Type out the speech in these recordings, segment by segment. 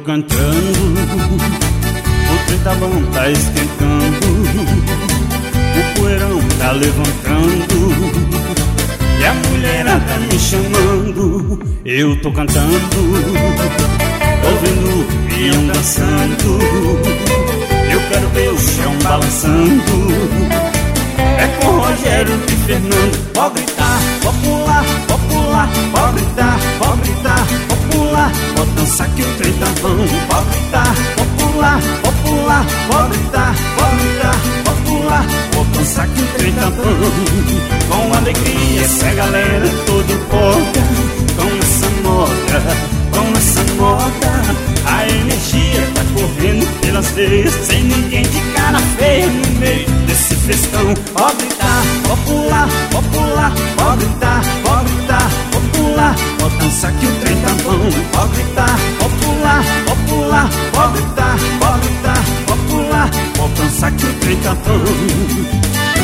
cantando, o trem tá bom, tá esquentando, o poeirão tá levantando e a mulherada tá me chamando. Eu tô cantando, ouvindo o peão dançando, eu quero ver o chão balançando. É com Rogério e Fernando. Pode gritar, pode pular, pode pular, pode gritar, pode gritar, pode pular, pode dançar que o trem tá bom. Pode gritar, pode pular, pode pular, pode gritar, pode gritar, pode pular, pode dançar que o trem tá bom. Com alegria essa galera toda empolga, com essa moda, com essa moda. A energia tá correndo pelas veias, sem ninguém de cara feia no meio desse festão. Pode gritar, pode pular, pode pular, pode gritar, pode gritar, pode pular, pode dançar que o trem tá bom. Pode gritar, pode pular, pode pular, pode gritar, pode gritar, pode pular, pode dançar que o trem tá bom.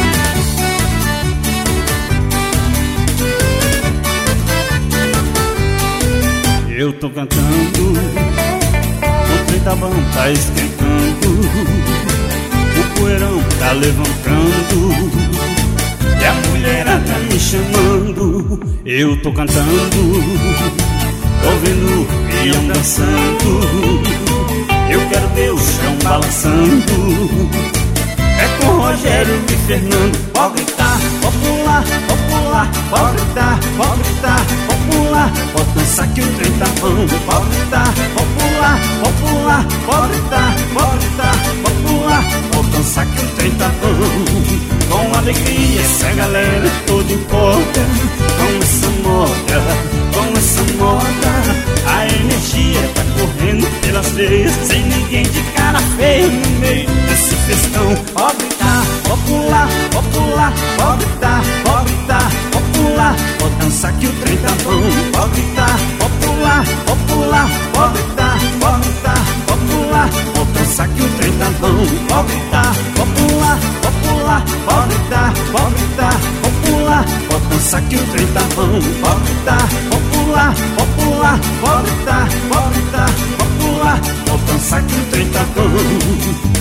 Eu tô cantando, o trem tá bom, tá esquentando, o poeirão tá levantando e a mulherada tá me chamando. Eu tô cantando, ouvindo o peão dançando, eu quero ver o chão balançando. É com Rogério e Fernando. Pode gritar, pode pular, pode pular, pode gritar, pode gritar, pode pular, pode dançar que o trem tá bom. Pode gritar, pode pular, pode pular, pode gritar, pode gritar, pode pular, pode dançar que o trem tá bom. Com alegria essa galera toda empolga, com essa moda, com essa moda. A energia tá correndo pelas veias, sem ninguém de cara feia no meio desse festão. Pode gritar, pode pular, pode pular, pode gritar, pode gritar, pode pular, pode dançar que o trem tá bom. Pode gritar, pode pular, pode pular, pode gritar, pode gritar, pode pular, pode dançar que o trem tá bom. Pode gritar, pode pular, pode pular, pode gritar, pode gritar, pode pular, pode dançar que o trem tá bom. Pode gritar, pode pular, pode pular, pode gritar, pode gritar, pode pular, pode dançar que o trem tá bom.